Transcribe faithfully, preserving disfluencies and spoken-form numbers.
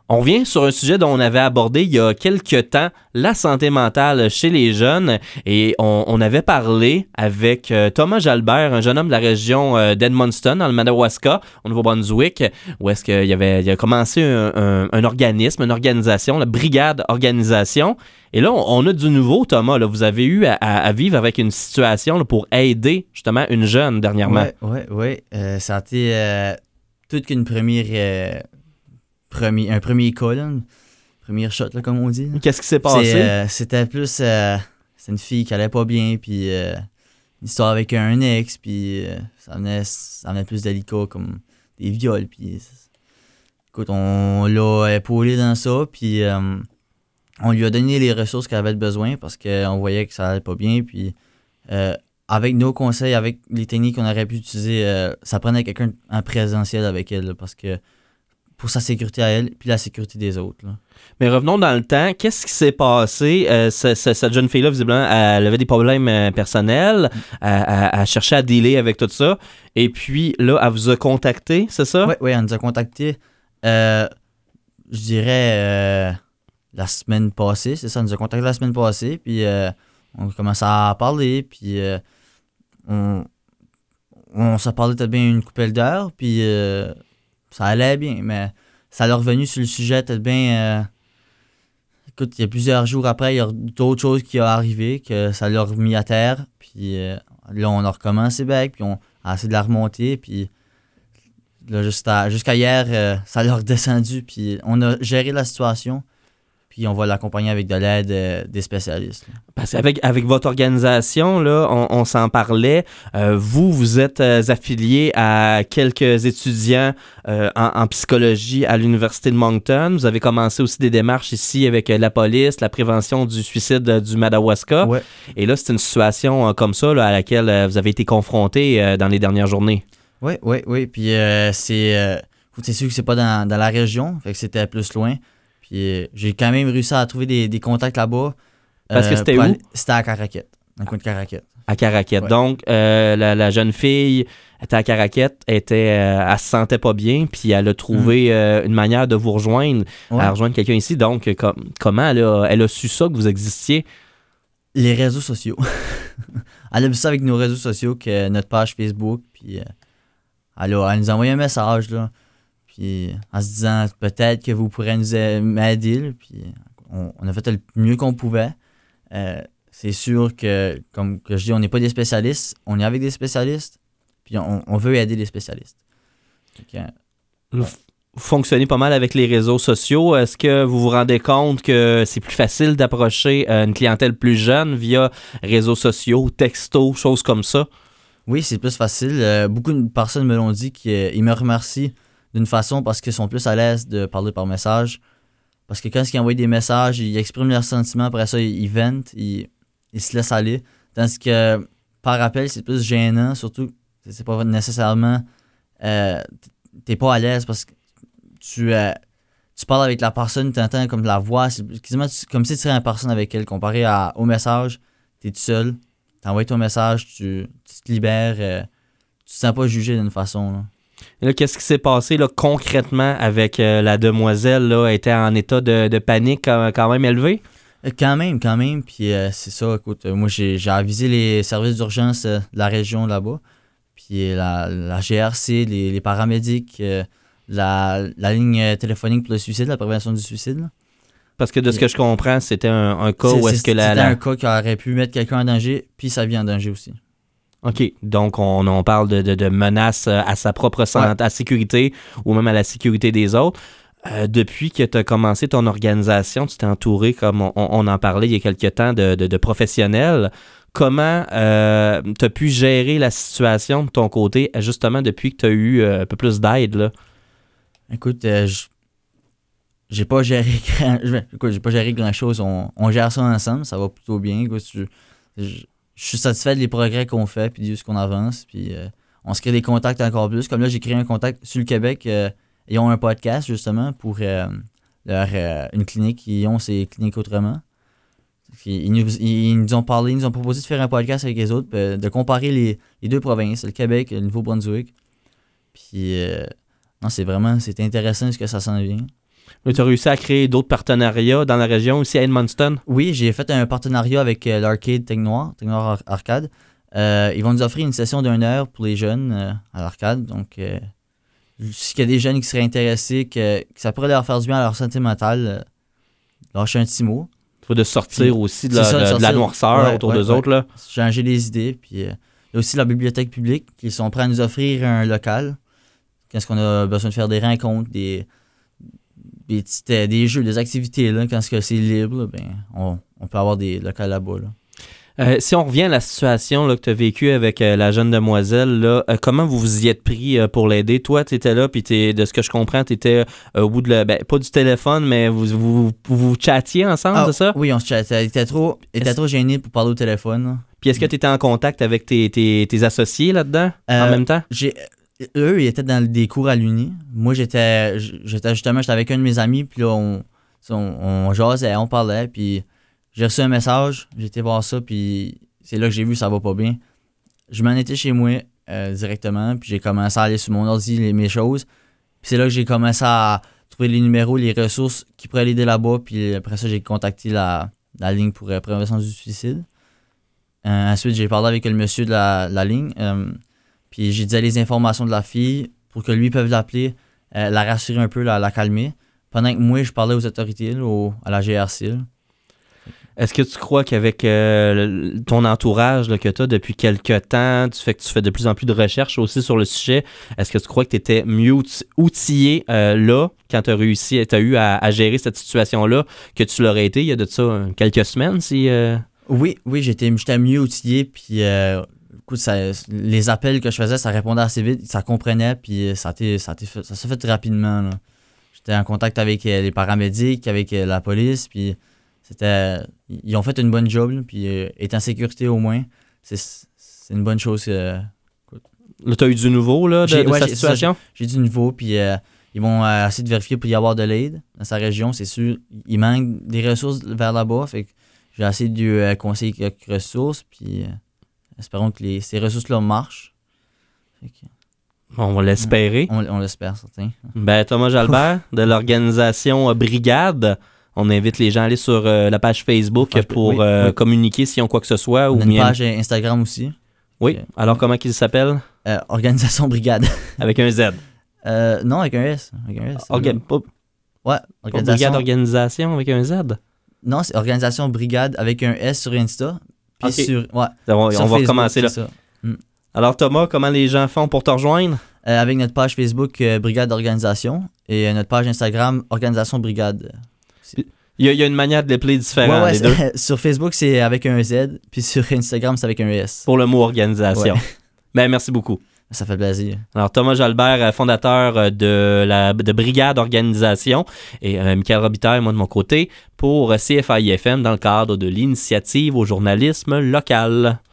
On revient sur un sujet dont on avait abordé il y a quelques temps, la santé mentale chez les jeunes. Et on, on avait parlé avec euh, Thomas Jalbert, un jeune homme de la région euh, d'Edmundston, dans le Madawaska, au Nouveau-Brunswick, où est-ce qu'il y avait, il a commencé un, un, un organisme, une organisation, la Brigade Organisation. Et là, on, on a du nouveau, Thomas. Là, vous avez eu à, à vivre avec une situation là, pour aider justement une jeune dernièrement. Oui, oui, oui. Euh, ça a été euh, toute qu'une première... Euh, Premier, un premier cas, là, premier shot, là, comme on dit. Là. Qu'est-ce qui s'est passé? C'est, euh, c'était plus... Euh, c'est une fille qui allait pas bien, puis euh, une histoire avec un ex, puis euh, ça, venait, ça venait plus délicat, comme des viols, puis... Écoute, on l'a épaulé dans ça, puis euh, on lui a donné les ressources qu'elle avait besoin, parce qu'on voyait que ça allait pas bien, puis... Euh, avec nos conseils, avec les techniques qu'on aurait pu utiliser, euh, ça prenait quelqu'un en présentiel avec elle, là, parce que... pour sa sécurité à elle, puis la sécurité des autres. Là. Mais revenons dans le temps. Qu'est-ce qui s'est passé? Euh, ce, ce, cette jeune fille-là, visiblement, elle avait des problèmes euh, personnels. Elle, elle, elle cherchait à dealer avec tout ça. Et puis, là, elle vous a contacté, c'est ça? Oui, oui, elle nous a contacté, euh, je dirais, euh, la semaine passée. C'est ça, elle nous a contacté la semaine passée. Puis, euh, on a commencé à parler. Puis, euh, on, on s'est parlé peut-être bien une couple d'heures. Puis... Euh, ça allait bien, mais ça l'a revenu sur le sujet peut-être bien... Euh... Écoute, il y a plusieurs jours après, il y a d'autres choses qui sont arrivées, que ça l'a remis à terre. Puis euh, là, on a recommencé back, puis on a essayé de la remonter. Puis là, jusqu'à, jusqu'à hier, euh, ça l'a redescendu. Puis on a géré la situation. Puis on va l'accompagner avec de l'aide euh, des spécialistes. Là. Parce qu'avec avec votre organisation, là, on, on s'en parlait. Euh, vous, vous êtes euh, affilié à quelques étudiants euh, en, en psychologie à l'Université de Moncton. Vous avez commencé aussi des démarches ici avec euh, la police, la prévention du suicide euh, du Madawaska. Ouais. Et là, c'est une situation euh, comme ça là, à laquelle euh, vous avez été confronté euh, dans les dernières journées. Oui, oui, oui. Puis euh, c'est, euh, c'est sûr que c'est pas dans, dans la région, fait que c'était plus loin. Puis j'ai quand même réussi à trouver des, des contacts là-bas. Parce que c'était où? où? C'était à Caraquette, dans le coin de Caraquette. À Caraquette. Ouais. Donc, euh, la, la jeune fille était à Caraquette, était, euh, elle se sentait pas bien, puis elle a trouvé mm. euh, une manière de vous rejoindre, ouais. à rejoindre quelqu'un ici. Donc, com- comment elle a, elle a su ça, que vous existiez? Les réseaux sociaux. Elle a vu ça avec nos réseaux sociaux, que notre page Facebook, puis euh, elle, a, elle nous a envoyé un message, là. Puis en se disant peut-être que vous pourrez nous aider. Puis on, on a fait le mieux qu'on pouvait. Euh, c'est sûr que, comme que je dis, on n'est pas des spécialistes. On est avec des spécialistes. Puis on, on veut aider les spécialistes. Donc, vous, ouais. vous fonctionnez pas mal avec les réseaux sociaux. Est-ce que vous vous rendez compte que c'est plus facile d'approcher une clientèle plus jeune via réseaux sociaux, textos, choses comme ça? Oui, c'est plus facile. Euh, beaucoup de personnes me l'ont dit qu'ils me remercient d'une façon parce qu'ils sont plus à l'aise de parler par message. Parce que quand ils envoient des messages, ils expriment leurs sentiments, après ça, ils, ils ventent, ils, ils se laissent aller. Tandis que par appel, c'est plus gênant, surtout, c'est pas nécessairement... Euh, t'es pas à l'aise parce que tu, euh, tu parles avec la personne, tu entends comme la voix, c'est quasiment comme si tu serais en personne avec elle. Comparé à, au message, t'es tout seul, t'envoies ton message, tu, tu te libères, euh, tu te sens pas jugé d'une façon, là. Et là, qu'est-ce qui s'est passé là, concrètement avec euh, la demoiselle? Là, elle était en état de, de panique euh, quand même élevé? Euh, quand même, quand même. Puis euh, c'est ça, écoute, euh, moi j'ai, j'ai avisé les services d'urgence euh, de la région là-bas. Puis la, la G R C, les, les paramédics, euh, la, la ligne téléphonique pour le suicide, la prévention du suicide. Là. Parce que de ce que je comprends, c'était un, un cas c'est, où est-ce c'est, que la... C'était la... un cas qui aurait pu mettre quelqu'un en danger, puis sa vie en danger aussi. OK. Donc, on, on parle de, de, de menaces à sa propre santé, ouais. à la sécurité ou même à la sécurité des autres. Euh, depuis que tu as commencé ton organisation, tu t'es entouré, comme on, on en parlait il y a quelques temps, de, de, de professionnels. Comment euh, tu as pu gérer la situation de ton côté, justement, depuis que tu as eu euh, un peu plus d'aide, là? Écoute, euh, j- j'ai pas géré grand... Écoute, j'ai pas géré grand-chose. On, on gère ça ensemble, ça va plutôt bien. Écoute, je, je, je suis satisfait des progrès qu'on fait puis de ce qu'on avance. Puis euh, on se crée des contacts encore plus. Comme là, j'ai créé un contact sur le Québec. Euh, ils ont un podcast, justement, pour euh, leur, euh, une clinique. Ils ont ces cliniques autrement. Ils nous, ils nous ont parlé, ils nous ont proposé de faire un podcast avec les autres, euh, de comparer les, les deux provinces, le Québec et le Nouveau-Brunswick. Puis, euh, non, c'est vraiment, c'est intéressant ce que ça s'en vient. Tu as réussi à créer d'autres partenariats dans la région aussi à Edmundston? Oui, j'ai fait un partenariat avec euh, l'Arcade Tech-Noir, Tech-Noir Ar- Arcade. Euh, ils vont nous offrir une session d'une heure pour les jeunes euh, à l'arcade. Donc, euh, s'il y a des jeunes qui seraient intéressés, que, que ça pourrait leur faire du bien à leur santé mentale, euh, lâcher un petit mot. Il faut de sortir Puis, aussi de c'est la, ça, de, de sortir- la noirceur ouais, autour ouais, d'eux ouais. autres. Là. Changer les idées. Puis, euh, il y a aussi la bibliothèque publique qui sont prêts à nous offrir un local. Quand on a besoin de faire des rencontres, des, des, petites, euh, des jeux, des activités, là, quand c'est libre, là, ben, on, on peut avoir des locales là-bas. Là. Euh, si on revient à la situation là, que tu as vécue avec euh, la jeune demoiselle, là, euh, comment vous vous y êtes pris euh, pour l'aider? Toi, tu étais là, puis de ce que je comprends, tu étais euh, au bout de la, ben, pas du téléphone, mais vous vous, vous, vous chattiez ensemble, Ah, c'est ça? Oui, on se chattait. Il était trop, il était trop gêné pour parler au téléphone. Là. Puis est-ce que tu étais en contact avec tes, tes, tes associés là-dedans Euh, en même temps? J'ai, eux, ils étaient dans des cours à l'Uni. Moi, j'étais, j'étais justement j'étais avec un de mes amis, puis là, on, on, on jasait, on parlait, puis j'ai reçu un message, j'ai été voir ça, puis c'est là que j'ai vu que ça va pas bien. Je m'en étais chez moi euh, directement, puis j'ai commencé à aller sur mon ordi, les, mes choses. Puis c'est là que j'ai commencé à trouver les numéros, les ressources qui pourraient l'aider là-bas, puis après ça, j'ai contacté la, la ligne pour euh, prévention du suicide. Euh, ensuite, j'ai parlé avec le monsieur de la, la ligne, euh, puis j'ai dit les informations de la fille pour que lui puisse l'appeler, euh, la rassurer un peu, la, la calmer. Pendant que moi, je parlais aux autorités, là, au, à la G R C. Là. Est-ce que tu crois qu'avec euh, ton entourage là, que tu as depuis quelques temps, tu fais que tu fais de plus en plus de recherches aussi sur le sujet, est-ce que tu crois que tu étais mieux outillé euh, là, quand tu as réussi, tu as eu à, à gérer cette situation-là, que tu l'aurais été il y a de ça euh, quelques semaines? Si, euh... Oui, oui, j'étais, j'étais mieux outillé, puis euh, écoute, ça, les appels que je faisais, ça répondait assez vite, ça comprenait, puis ça, a ça, a fait, ça s'est fait rapidement. Là. J'étais en contact avec euh, les paramédics, avec euh, la police, puis c'était, ils ont fait une bonne job, là, puis euh, être en sécurité au moins, c'est, c'est une bonne chose. Euh, là, tu as eu du nouveau là, de, j'ai, de ouais, sa j'ai, situation? Ça, j'ai, j'ai du nouveau, puis euh, ils vont euh, essayer de vérifier pour y avoir de l'aide dans sa région, c'est sûr. Il manque des ressources vers là-bas, fait que j'ai essayé de euh, conseiller quelques ressources, puis euh, espérons que les, ces ressources-là marchent. Fait que, on va l'espérer. On, on l'espère, certain. Ben, Thomas Jalbert, de l'organisation euh, Brigade. On invite les gens à aller sur euh, la page Facebook page, pour oui, euh, oui. communiquer s'ils ont quoi que ce soit. On ou a une bien... page Instagram aussi. Oui. Euh, Alors, comment qu'il s'appelle? Euh, Organisation Brigade. Avec un Z. Euh, non, avec un S. Avec un S Orga... pas... Ouais, organisation... Brigade Organisation avec un Z? Non, c'est Organisation Brigade avec un S sur Insta. Puis okay. sur. Ouais. On, sur on va Facebook, recommencer là. Mm. Alors, Thomas, comment les gens font pour te rejoindre? Euh, avec notre page Facebook euh, Brigade Organisation et euh, notre page Instagram Organisation Brigade. Il y, a, il y a une manière de l'appeler différente, ouais, ouais, les deux. Sur Facebook, c'est avec un Z, puis sur Instagram, c'est avec un S. Pour le mot organisation. Ouais. Ben, merci beaucoup. Ça fait plaisir. Alors, Thomas Jalbert, fondateur de la de Brigade Organisation, et euh, Michael Robitaille, moi de mon côté, pour C F A I F M dans le cadre de l'initiative au journalisme local.